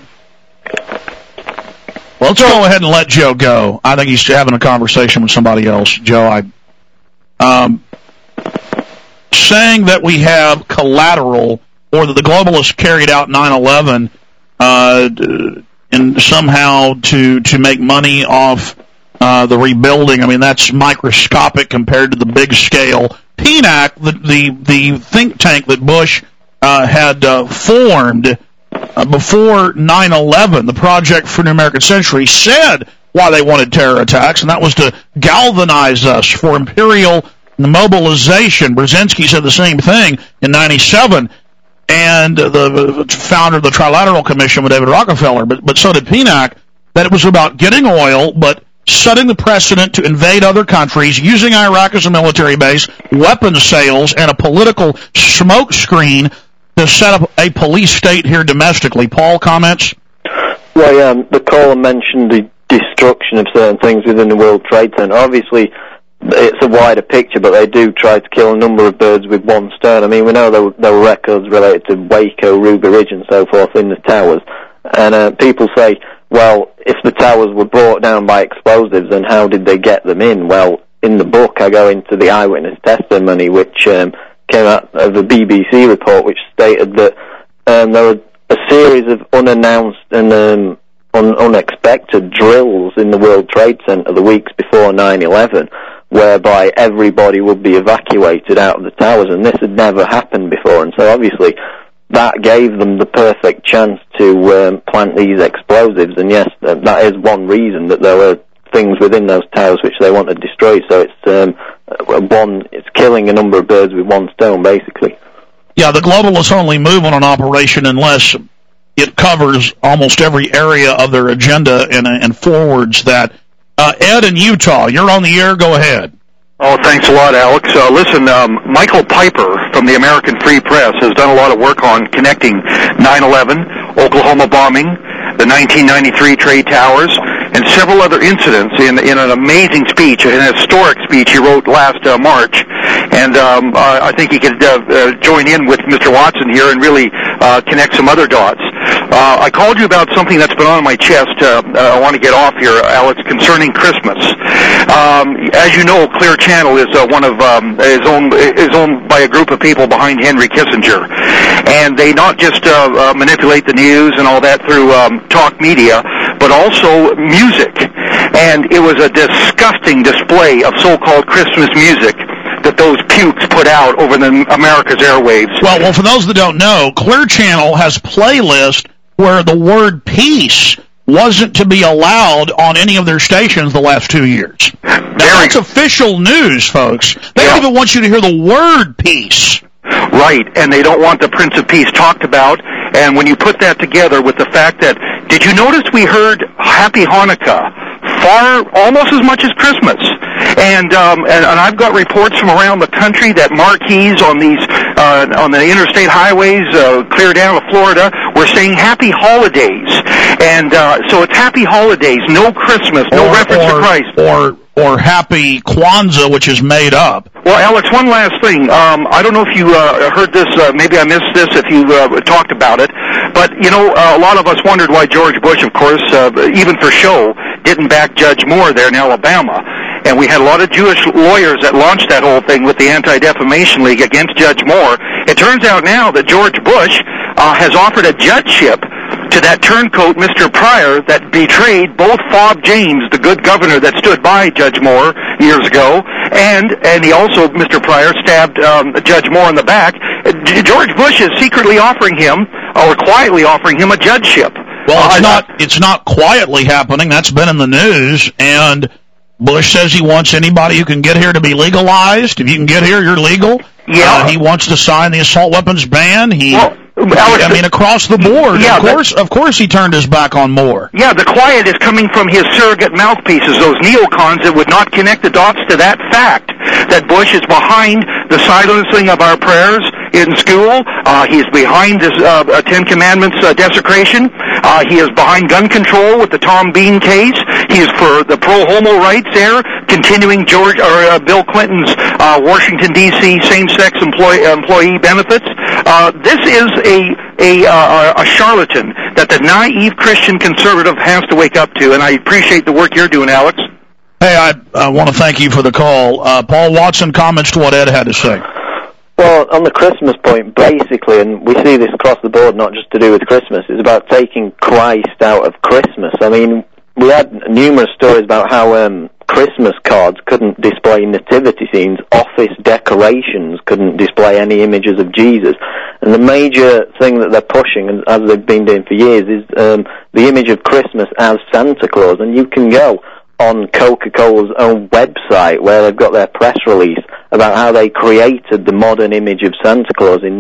Well, let's go ahead and let Joe go. I think he's having a conversation with somebody else. Joe, saying that we have collateral, or that the globalists carried out 9/11 and somehow to make money off the rebuilding. I mean, that's microscopic compared to the big scale. PNAC, the think tank that Bush had formed before 9/11, the Project for New American Century, said why they wanted terror attacks, and that was to galvanize us for imperial mobilization. Brzezinski said the same thing in 97, and the founder of the Trilateral Commission with David Rockefeller, but so did PNAC, that it was about getting oil, but setting the precedent to invade other countries, using Iraq as a military base, weapons sales, and a political smokescreen to set up a police state here domestically. Paul, comments? Well, yeah, the caller mentioned the destruction of certain things within the World Trade Center. Obviously, it's a wider picture, but they do try to kill a number of birds with one stone. I mean, we know there were records related to Waco, Ruby Ridge, and so forth in the towers. And people say, well, if the towers were brought down by explosives, then how did they get them in? Well, in the book, I go into the eyewitness testimony, which came out of a BBC report, which stated that there were a series of unannounced and unexpected drills in the World Trade Center the weeks before 9/11, whereby everybody would be evacuated out of the towers, and this had never happened before. And so obviously that gave them the perfect chance to plant these explosives. And yes, that is one reason that there were things within those towers which they want to destroy. So it's killing a number of birds with one stone, basically. Yeah, the globalists only move on an operation unless it covers almost every area of their agenda and forwards that. Ed in Utah, you're on the air. Go ahead. Oh, thanks a lot, Alex. Listen, Michael Piper from the American Free Press has done a lot of work on connecting 9/11, Oklahoma bombing, the 1993 Trade Towers, and several other incidents in an amazing speech, an historic speech he wrote last March. And I think he could join in with Mr. Watson here and really connect some other dots. I called you about something that's been on my chest. I want to get off here, Alex, concerning Christmas. As you know, Clear Channel is is owned by a group of people behind Henry Kissinger, and they not just manipulate the news and all that through talk media, but also music. And it was a disgusting display of so-called Christmas music that those pukes put out over the America's airwaves. Well, for those that don't know, Clear Channel has playlists where the word peace wasn't to be allowed on any of their stations the last 2 years. Now, that's official news, folks. They don't even want you to hear the word peace. Right, and they don't want the Prince of Peace talked about. And when you put that together with the fact that, did you notice we heard Happy Hanukkah almost as much as Christmas? And I've got reports from around the country that marquees on these on the interstate highways clear down to Florida were saying Happy Holidays, and so it's Happy Holidays, no Christmas, no reference to Christ, or Happy Kwanzaa, which is made up. Well, Alex, one last thing. I don't know if you heard this. Maybe I missed this if you talked about it. But, you know, a lot of us wondered why George Bush, of course, even for show, didn't back Judge Moore there in Alabama. And we had a lot of Jewish lawyers that launched that whole thing with the Anti-Defamation League against Judge Moore. It turns out now that George Bush has offered a judgeship to that turncoat, Mr. Pryor, that betrayed both Fob James, the good governor that stood by Judge Moore years ago, and he also, Mr. Pryor, stabbed Judge Moore in the back. George Bush is secretly offering him, or quietly offering him, a judgeship. Well, it's not quietly happening. That's been in the news, and Bush says he wants anybody who can get here to be legalized. If you can get here, you're legal. Yeah. He wants to sign the assault weapons ban. I mean, across the board. Yeah, of course he turned his back on Moore. Yeah, the quiet is coming from his surrogate mouthpieces, those neocons that would not connect the dots to that fact, that Bush is behind the silencing of our prayers in school. He's behind this Ten Commandments desecration. He is behind gun control with the Tom Bean case. He is for the pro-homo rights there, continuing Bill Clinton's Washington, D.C. same-sex employee benefits. This is a charlatan that the naive Christian conservative has to wake up to, and I appreciate the work you're doing, Alex. Hey, I want to thank you for the call. Paul Watson, comments to what Ed had to say. Well, on the Christmas point, basically, and we see this across the board, not just to do with Christmas, it's about taking Christ out of Christmas. I mean, we had numerous stories about how Christmas cards couldn't display nativity scenes, office decorations couldn't display any images of Jesus. And the major thing that they're pushing, and as they've been doing for years, is the image of Christmas as Santa Claus. And you can go on Coca-Cola's own website where they've got their press release about how they created the modern image of Santa Claus in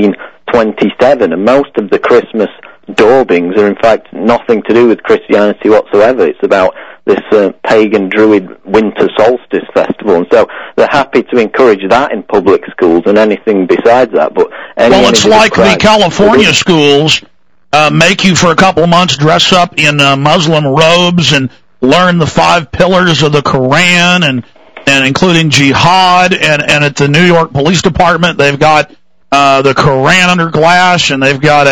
1927, and most of the Christmas daubings are in fact nothing to do with Christianity whatsoever. It's about this pagan druid winter solstice festival, and so they're happy to encourage that in public schools and anything besides that. But well, it's like the California schools make you for a couple of months dress up in Muslim robes and learn the 5 pillars of the Quran, and including jihad, and at the New York Police Department they've got the Quran under glass, and they've got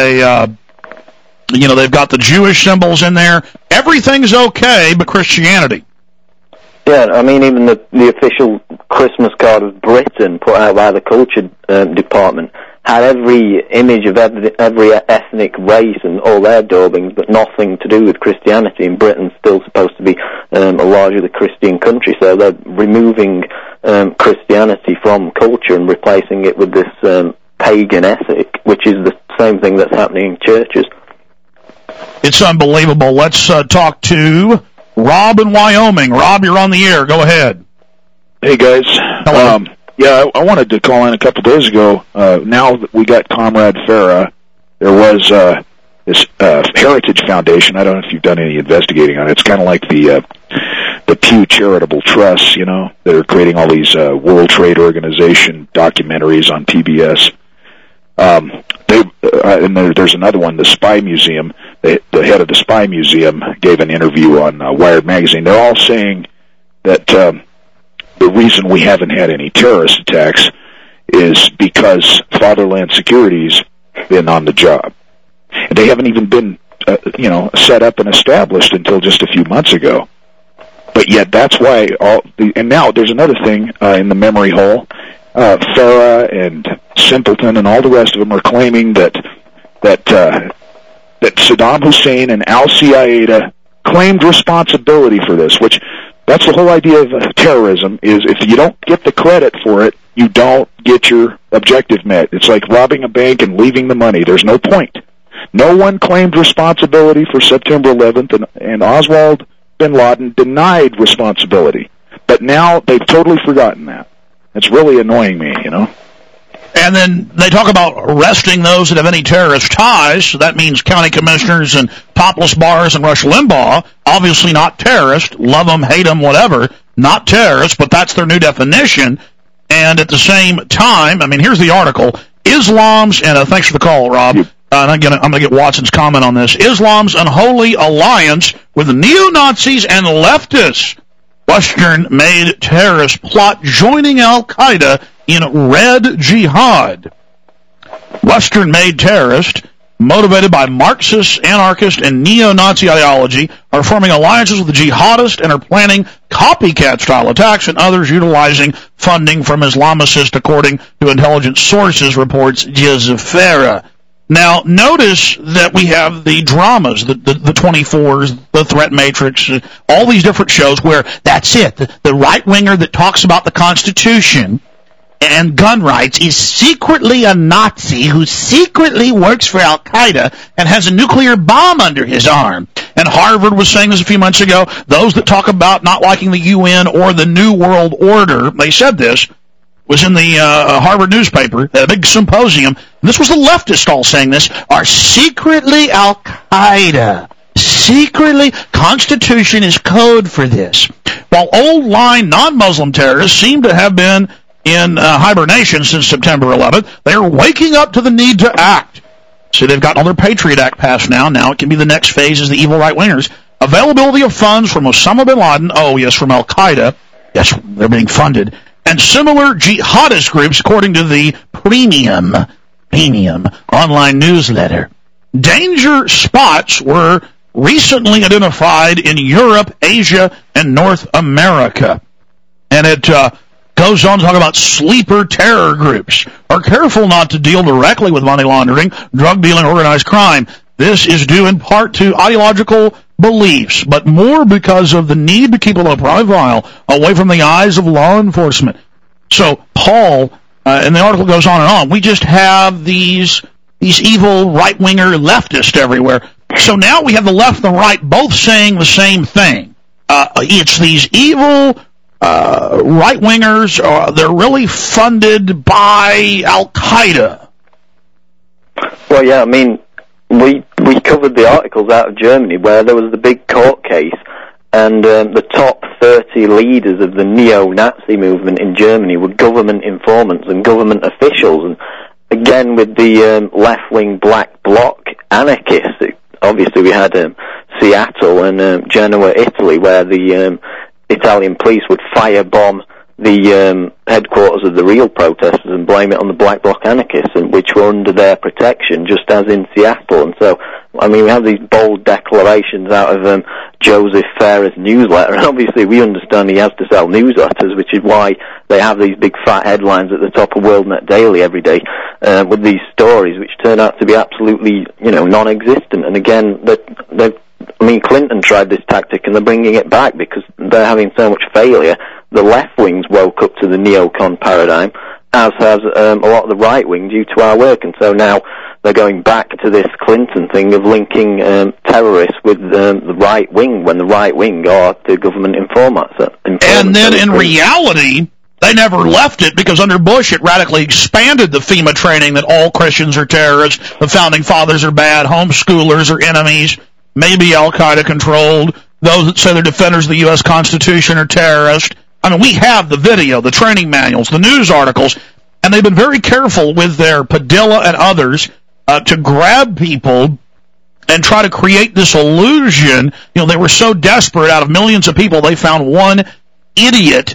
they've got the Jewish symbols in there. Everything's okay but Christianity. Yeah, I mean, even the official Christmas card of Britain put out by the Culture Department had every image of every ethnic race and all their daubings, but nothing to do with Christianity. And Britain's still supposed to be a largely Christian country, so they're removing Christianity from culture and replacing it with this pagan ethic, which is the same thing that's happening in churches. It's unbelievable. Let's talk to Rob in Wyoming. Rob, you're on the air. Go ahead. Hey, guys. Hello. I wanted to call in a couple days ago. Now that we got Comrade Farah, there was this Heritage Foundation. I don't know if you've done any investigating on it. It's kind of like the Pew Charitable Trusts, that are creating all these World Trade Organization documentaries on PBS. And there's another one, the Spy Museum. The head of the Spy Museum gave an interview on Wired Magazine. They're all saying that the reason we haven't had any terrorist attacks is because Fatherland Security's been on the job. And they haven't even been, set up and established until just a few months ago. But yet that's why and now there's another thing in the memory hole. Farah and Simpleton and all the rest of them are claiming that Saddam Hussein and al-Qaeda claimed responsibility for this, which that's the whole idea of terrorism, is if you don't get the credit for it, you don't get your objective met. It's like robbing a bank and leaving the money. There's no point. No one claimed responsibility for September 11th, and Oswald bin Laden denied responsibility. But now they've totally forgotten that. It's really annoying me, And then they talk about arresting those that have any terrorist ties. So that means county commissioners and topless bars and Rush Limbaugh. Obviously not terrorists. Love them, hate them, whatever. Not terrorists, but that's their new definition. And at the same time, here's the article. Islam's, and thanks for the call, Rob. I'm going to get Watson's comment on this. Islam's unholy alliance with neo-Nazis and leftists. Western-made terrorist plot joining al-Qaeda in Red Jihad. Western-made terrorists, motivated by Marxist, anarchist, and neo-Nazi ideology, are forming alliances with the jihadists and are planning copycat-style attacks, and others utilizing funding from Islamicists, according to intelligence sources, reports Jazafera. Now, notice that we have the dramas, the 24s, the Threat Matrix, all these different shows where that's it. The right-winger that talks about the Constitution and gun rights is secretly a Nazi who secretly works for al-Qaeda and has a nuclear bomb under his arm. And Harvard was saying this a few months ago. Those that talk about not liking the UN or the New World Order, they said this, was in the Harvard newspaper at a big symposium. And this was the leftists all saying this, are secretly al-Qaeda. Secretly, Constitution is code for this. While old-line non-Muslim terrorists seem to have been in hibernation since September 11th, they are waking up to the need to act. So they've gotten all their Patriot Act passed now. Now it can be the next phase is the evil right-wingers. Availability of funds from Osama bin Laden, from al-Qaeda. Yes, they're being funded. And similar jihadist groups, according to the Premium online newsletter. Danger spots were recently identified in Europe, Asia, and North America. And it goes on to talk about sleeper terror groups are careful not to deal directly with money laundering, drug dealing, organized crime. This is due in part to ideological beliefs, but more because of the need to keep a low profile away from the eyes of law enforcement. So Paul, and the article goes on and on, we just have these evil right-winger leftists everywhere. So now we have the left and the right both saying the same thing. It's these evil right-wingers, they're really funded by Al-Qaeda. Well, yeah, I mean, we covered the articles out of Germany where there was the big court case, and the top 30 leaders of the neo-Nazi movement in Germany were government informants and government officials. And again, with the left-wing black bloc anarchists, obviously we had Seattle and Genoa, Italy, where the Italian police would firebomb the headquarters of the real protesters and blame it on the black bloc anarchists, which were under their protection, just as in Seattle. And so, I mean, we have these bold declarations out of Joseph Farah's newsletter, and obviously we understand he has to sell newsletters, which is why they have these big fat headlines at the top of WorldNet Daily every day with these stories, which turn out to be absolutely, non-existent. And again, Clinton tried this tactic, and they're bringing it back because they're having so much failure. The left wings woke up to the neocon paradigm, as has a lot of the right wing due to our work, and so now they're going back to this Clinton thing of linking terrorists with the right wing, when the right wing are the government informants. And then in reality, they never left it, because under Bush it radically expanded the FEMA training that all Christians are terrorists, the founding fathers are bad, homeschoolers are enemies, maybe Al-Qaeda controlled, those that say they're defenders of the U.S. Constitution are terrorists. I mean, we have the video, the training manuals, the news articles, and they've been very careful with their Padilla and others to grab people and try to create this illusion. They were so desperate, out of millions of people, they found one idiot,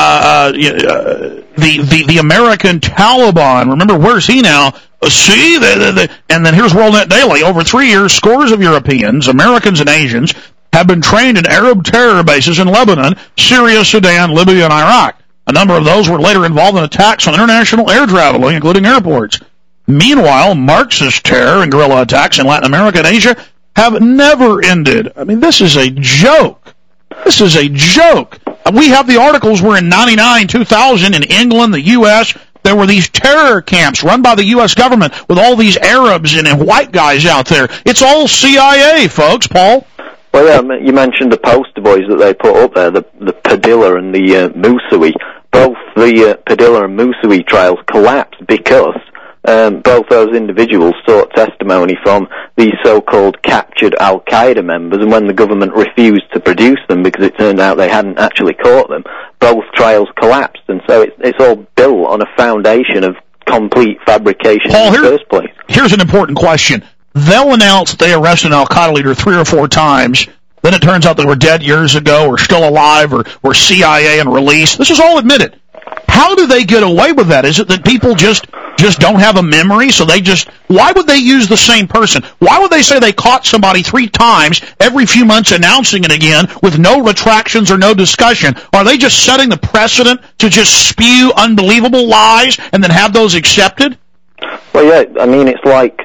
the American Taliban. Remember, where's he now? See? And then here's WorldNet Daily. Over 3 years, scores of Europeans, Americans, and Asians have been trained in Arab terror bases in Lebanon, Syria, Sudan, Libya, and Iraq. A number of those were later involved in attacks on international air travel, including airports. Meanwhile, Marxist terror and guerrilla attacks in Latin America and Asia have never ended. I mean, this is a joke. This is a joke. We have the articles where in 99, 2000, in England, the U.S., there were these terror camps run by the U.S. government with all these Arabs and white guys out there. It's all CIA, folks, Paul. Well, yeah, you mentioned the poster boys that they put up there, the Padilla and the Moussaoui. Both the Padilla and Moussaoui trials collapsed because both those individuals sought testimony from these so-called captured Al-Qaeda members, and when the government refused to produce them because it turned out they hadn't actually caught them, both trials collapsed. And so it's all built on a foundation of complete fabrication in the first place. Here's an important question. They'll announce they arrested an Al-Qaeda leader 3 or 4 times. Then it turns out they were dead years ago, or still alive, or were CIA and released. This is all admitted. How do they get away with that? Is it that people just don't have a memory, so they just... Why would they use the same person? Why would they say they caught somebody 3 times, every few months announcing it again, with no retractions or no discussion? Are they just setting the precedent to just spew unbelievable lies and then have those accepted? Well, yeah, I mean, it's like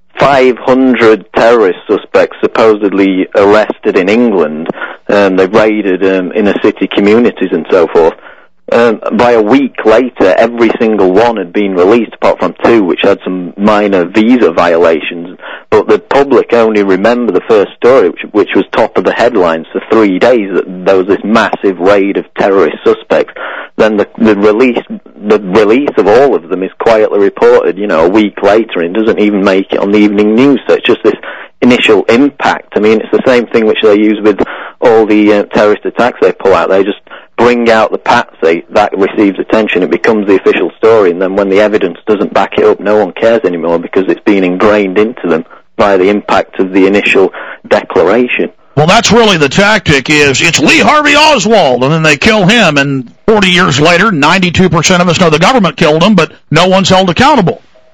500 terrorist suspects supposedly arrested in England. They've raided inner city communities and so forth. By a week later, every single one had been released, apart from 2, which had some minor visa violations. But the public only remember the first story, which was top of the headlines for 3 days, that there was this massive raid of terrorist suspects. Then the release of all of them is quietly reported, a week later, and it doesn't even make it on the evening news. So it's just this initial impact. I mean, it's the same thing which they use with all the terrorist attacks they pull out. They just bring out the patsy, that receives attention, it becomes the official story, and then when the evidence doesn't back it up, no one cares anymore because it's been ingrained into them by the impact of the initial declaration. Well, that's really the tactic, is it's Lee Harvey Oswald, and then they kill him, and 40 years later, 92% of us know the government killed him, but no one's held accountable.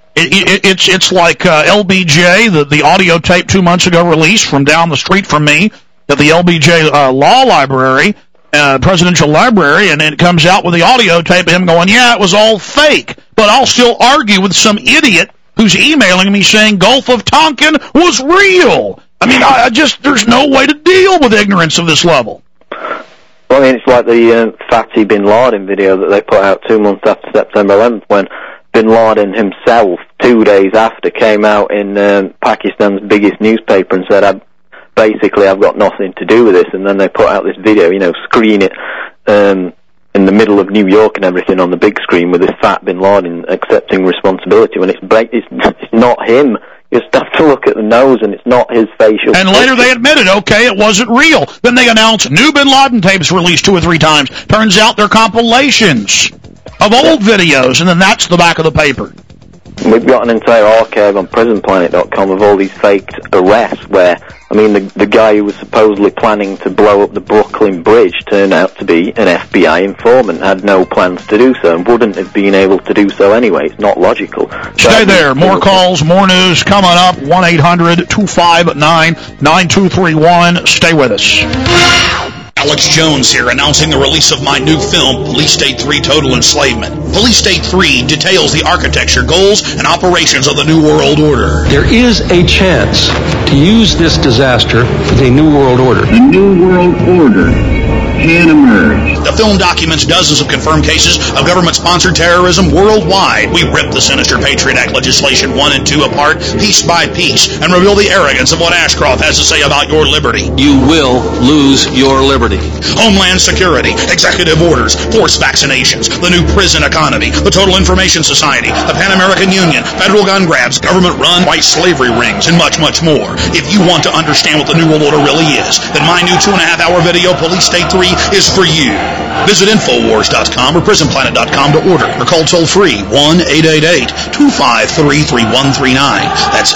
It's like LBJ, the audio tape 2 months ago released from down the street from me at the LBJ Law Library, Presidential Library, and it comes out with the audio tape of him going, yeah, it was all fake. But I'll still argue with some idiot who's emailing me saying Gulf of Tonkin was real. I mean, there's no way to deal with ignorance of this level. Well, I mean, it's like the Fatih bin Laden video that they put out 2 months after September 11th, when bin Laden himself, 2 days after, came out in Pakistan's biggest newspaper and said, I've got nothing to do with this. And then they put out this video, screen it in the middle of New York and everything on the big screen with this fat bin Laden accepting responsibility when it's not him. You just have to look at the nose, and it's not his facial. And later they admitted, okay, it wasn't real. Then they announced new bin Laden tapes released 2 or 3 times. Turns out they're compilations of old videos, and then that's the back of the paper. We've got an entire archive on PrisonPlanet.com of all these faked arrests where, the guy who was supposedly planning to blow up the Brooklyn Bridge turned out to be an FBI informant, had no plans to do so, and wouldn't have been able to do so anyway. It's not logical. Stay there. More calls, more news coming up. 1-800-259-9231. Stay with us. Alex Jones here, announcing the release of my new film, Police State 3 Total Enslavement. Police State 3 details the architecture, goals, and operations of the New World Order. There is a chance to use this disaster for the New World Order. The New World Order can emerge. The film documents dozens of confirmed cases of government-sponsored terrorism worldwide. We rip the sinister Patriot Act legislation 1 and 2 apart, piece by piece, and reveal the arrogance of what Ashcroft has to say about your liberty. You will lose your liberty. Homeland Security, executive orders, forced vaccinations, the new prison economy, the Total Information Society, the Pan American Union, federal gun grabs, government-run white slavery rings, and much, much more. If you want to understand what the New World Order really is, then my new 2.5-hour video, Police State 3, is for you. Visit Infowars.com or PrisonPlanet.com to order, or call toll-free 1-888-253-3139. That's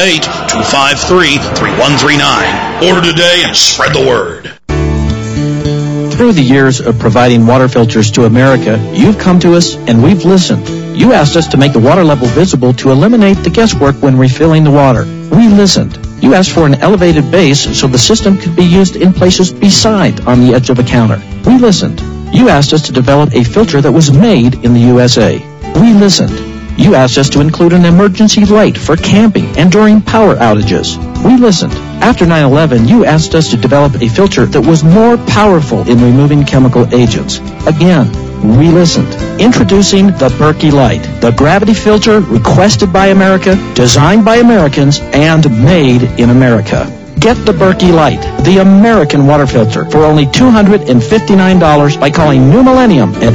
888-253-3139. Order today and spread the word. Through the years of providing water filters to America, you've come to us and we've listened. You asked us to make the water level visible to eliminate the guesswork when refilling the water. We listened. You asked for an elevated base so the system could be used in places beside on the edge of a counter. We listened. You asked us to develop a filter that was made in the USA. We listened. You asked us to include an emergency light for camping and during power outages. We listened. After 9/11, you asked us to develop a filter that was more powerful in removing chemical agents. Again, we listened. Introducing the Berkey Light, the gravity filter requested by America, designed by Americans, and made in America. Get the Berkey Light, the American water filter, for only $259 by calling New Millennium at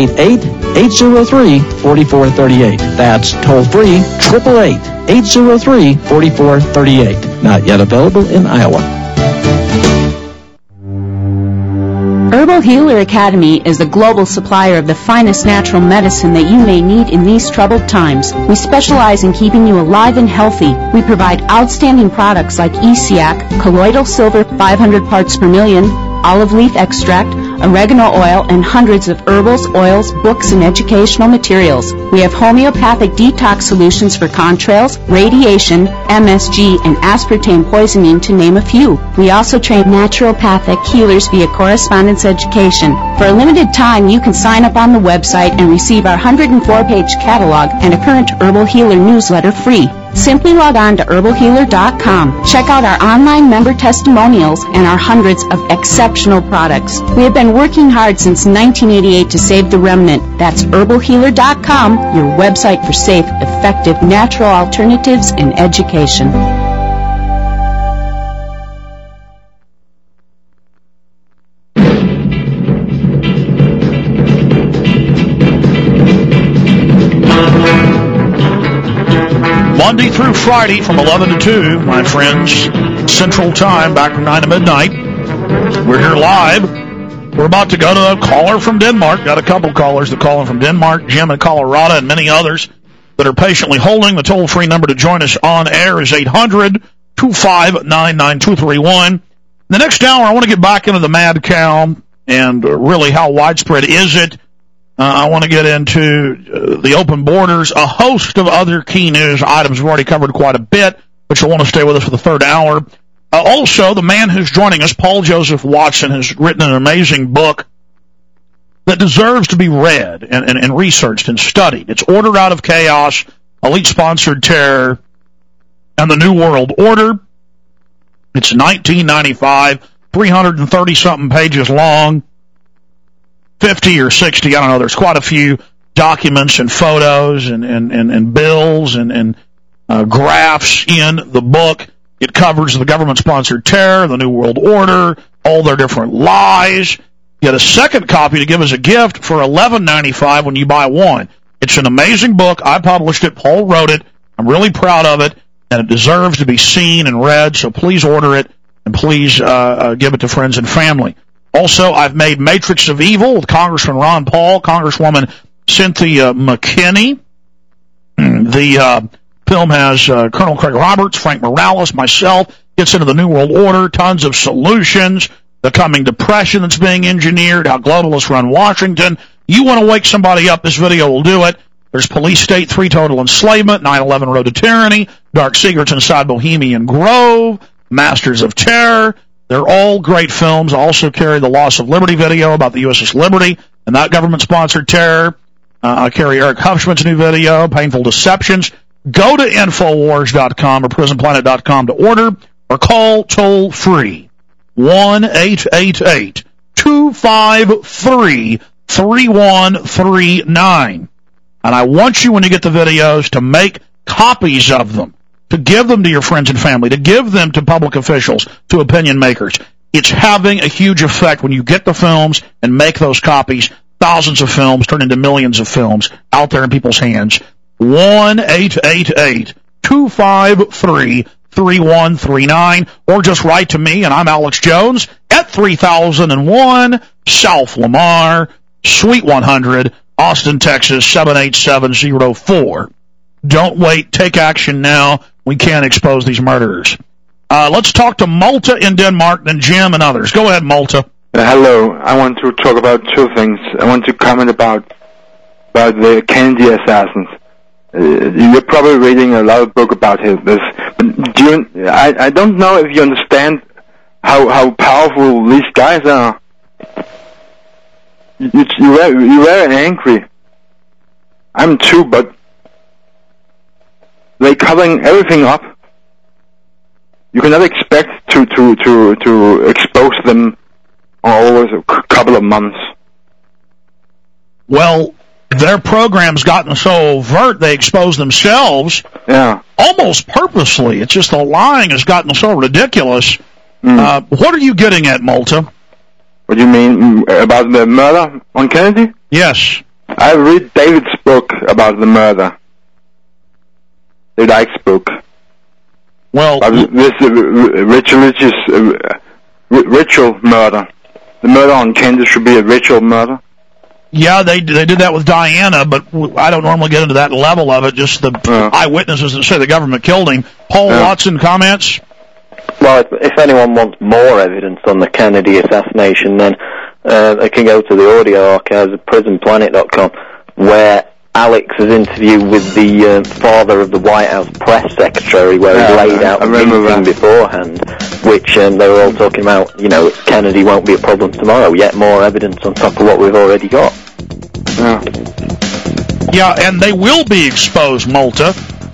888-803-4438. That's toll-free, 888-803-4438. Not yet available in Iowa. Herbal Healer Academy is the global supplier of the finest natural medicine that you may need in these troubled times. We specialize in keeping you alive and healthy. We provide outstanding products like ESEAC, colloidal silver 500 parts per million, olive leaf extract, oregano oil, and hundreds of herbals, oils, books, and educational materials. We have homeopathic detox solutions for contrails, radiation, MSG, and aspartame poisoning, to name a few. We also train naturopathic healers via correspondence education. For a limited time, you can sign up on the website and receive our 104-page catalog and a current Herbal Healer newsletter free. Simply log on to herbalhealer.com. Check out our online member testimonials and our hundreds of exceptional products. We have been working hard since 1988 to save the remnant. That's herbalhealer.com, your website for safe, effective, natural alternatives in education. Monday through Friday from 11 to 2, my friends, Central Time, back from 9 to midnight. We're here live. We're about to go to a caller from Denmark. Got a couple callers that call in from Denmark, Jim in Colorado, and many others that are patiently holding. The toll-free number to join us on air is 800-259-9231. The next hour, I want to get back into the mad cow and really how widespread is it. I want to get into the open borders, a host of other key news items. We've already covered quite a bit, but you'll want to stay with us for the third hour. Also, the man who's joining us, Paul Joseph Watson, has written an amazing book that deserves to be read and researched and studied. It's Order Out of Chaos, Elite-Sponsored Terror, and the New World Order. It's 1995, 330-something pages long, 50 or 60, I don't know. There's quite a few documents and photos and bills and graphs in the book. It covers the government-sponsored terror, the New World Order, all their different lies. Get a second copy to give as a gift for $11.95 when you buy one. It's an amazing book. I published it. Paul wrote it. I'm really proud of it, and it deserves to be seen and read, so please order it, and please give it to friends and family. Also, I've made Matrix of Evil with Congressman Ron Paul, Congresswoman Cynthia McKinney. The film has Colonel Craig Roberts, Frank Morales, myself, gets into the New World Order, tons of solutions, the coming depression that's being engineered, how globalists run Washington. You want to wake somebody up, this video will do it. There's Police State 3 Total Enslavement, 9/11 Road to Tyranny, Dark Secrets Inside Bohemian Grove, Masters of Terror. They're all great films. I also carry the Loss of Liberty video about the USS Liberty and that government-sponsored terror. I carry Eric Huffman's new video, Painful Deceptions. Go to Infowars.com or PrisonPlanet.com to order or call toll-free 1-888-253-3139. And I want you, when you get the videos, to make copies of them, to give them to your friends and family, to give them to public officials, to opinion makers. It's having a huge effect when you get the films and make those copies. Thousands of films turn into millions of films out there in people's hands. 1-888-253-3139, or just write to me, and I'm Alex Jones, at 3001 South Lamar, Suite 100, Austin, Texas, 78704. Don't wait. Take action now. We can't expose these murderers. Let's talk to Malta in Denmark, then Jim and others. Go ahead, Malta. Hello. I want to talk about two things. I want to comment about the Kennedy assassins. You're probably reading a lot of book about this. But I don't know if you understand how powerful these guys are. You're very angry. I'm too, but they're covering everything up. You cannot expect to expose them over a couple of months. Well, their program's gotten so overt they expose themselves. Yeah. Almost purposely. It's just the lying has gotten so ridiculous. What are you getting at, Malta? What do you mean about the murder on Kennedy? Yes. I read David's book about the murder. David Icke's book. Well, this ritual murder. The murder on Kennedy should be a ritual murder. Yeah, they did that with Diana, but I don't normally get into that level of it. Just the eyewitnesses that say the government killed him. Paul Watson, comments? Well, if anyone wants more evidence on the Kennedy assassination, then they can go to the audio archives of PrisonPlanet.com, where Alex's interview with the father of the White House press secretary, where he laid out everything beforehand, which they were all talking about, Kennedy won't be a problem tomorrow, yet more evidence on top of what we've already got. Yeah, and they will be exposed, Malta.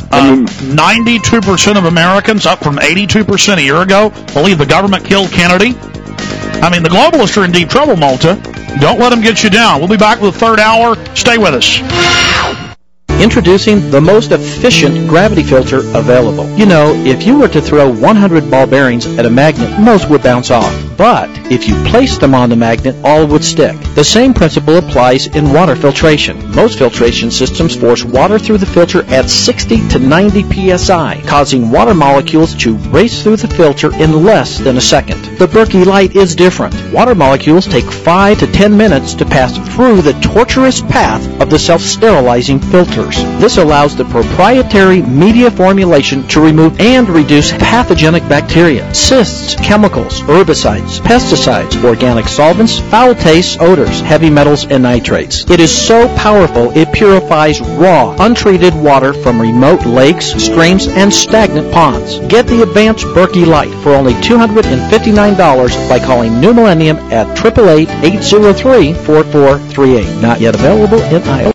92% of Americans, up from 82% a year ago, believe the government killed Kennedy. I mean, the globalists are in deep trouble, Malta. Don't let them get you down. We'll be back with the third hour. Stay with us. Introducing the most efficient gravity filter available. If you were to throw 100 ball bearings at a magnet, most would bounce off. But if you placed them on the magnet, all would stick. The same principle applies in water filtration. Most filtration systems force water through the filter at 60 to 90 psi, causing water molecules to race through the filter in less than a second. The Berkey Light is different. Water molecules take 5 to 10 minutes to pass through the tortuous path of the self-sterilizing filters. This allows the proprietary media formulation to remove and reduce pathogenic bacteria, cysts, chemicals, herbicides, herbicides, pesticides, organic solvents, foul tastes, odors, heavy metals, and nitrates. It is so powerful it purifies raw, untreated water from remote lakes, streams, and stagnant ponds. Get the Advanced Berkey Light for only $259 by calling New Millennium at 888-803-4438. Not yet available in Iowa.